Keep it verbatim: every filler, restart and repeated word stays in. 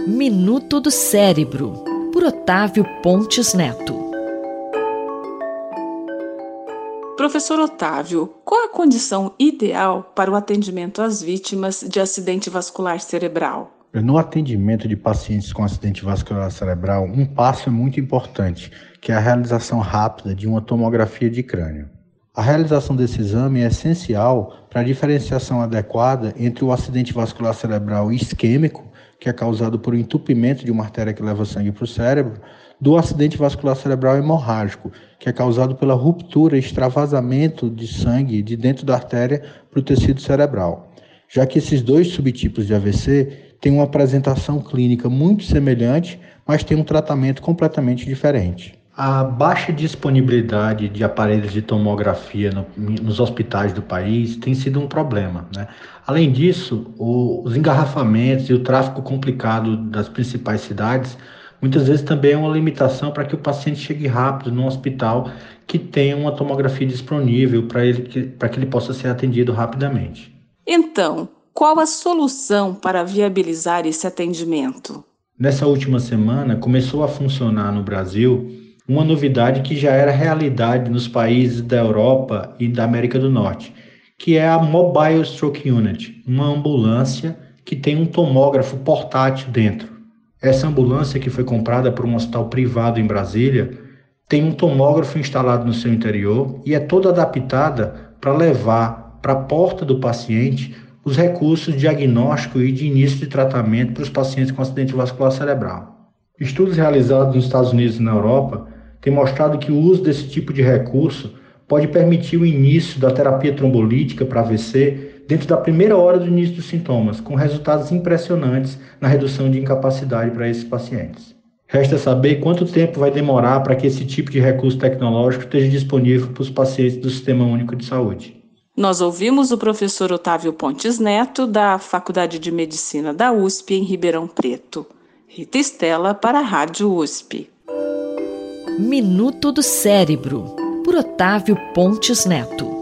Minuto do Cérebro, por Otávio Pontes Neto. Professor Otávio, qual a condição ideal para o atendimento às vítimas de acidente vascular cerebral? No atendimento de pacientes com acidente vascular cerebral, um passo é muito importante, que é a realização rápida de uma tomografia de crânio. A realização desse exame é essencial para a diferenciação adequada entre o acidente vascular cerebral isquêmico, que é causado por um entupimento de uma artéria que leva sangue para o cérebro, do acidente vascular cerebral hemorrágico, que é causado pela ruptura e extravasamento de sangue de dentro da artéria para o tecido cerebral. Já que esses dois subtipos de A V C têm uma apresentação clínica muito semelhante, mas têm um tratamento completamente diferente. A baixa disponibilidade de aparelhos de tomografia no, nos hospitais do país tem sido um problema, né? Além disso, o, os engarrafamentos e o tráfego complicado das principais cidades muitas vezes também é uma limitação para que o paciente chegue rápido no hospital que tenha uma tomografia disponível para ele, para que ele possa ser atendido rapidamente. Então, qual a solução para viabilizar esse atendimento? Nessa última semana, começou a funcionar no Brasil uma novidade que já era realidade nos países da Europa e da América do Norte, que é a Mobile Stroke Unit, uma ambulância que tem um tomógrafo portátil dentro. Essa ambulância, que foi comprada por um hospital privado em Brasília, tem um tomógrafo instalado no seu interior e é toda adaptada para levar para a porta do paciente os recursos de diagnóstico e de início de tratamento para os pacientes com acidente vascular cerebral. Estudos realizados nos Estados Unidos e na Europa têm mostrado que o uso desse tipo de recurso pode permitir o início da terapia trombolítica para A V C dentro da primeira hora do início dos sintomas, com resultados impressionantes na redução de incapacidade para esses pacientes. Resta saber quanto tempo vai demorar para que esse tipo de recurso tecnológico esteja disponível para os pacientes do Sistema Único de Saúde. Nós ouvimos o professor Otávio Pontes Neto, da Faculdade de Medicina da U S P, em Ribeirão Preto. Rita Estela, para a Rádio U S P. Minuto do Cérebro, por Otávio Pontes Neto.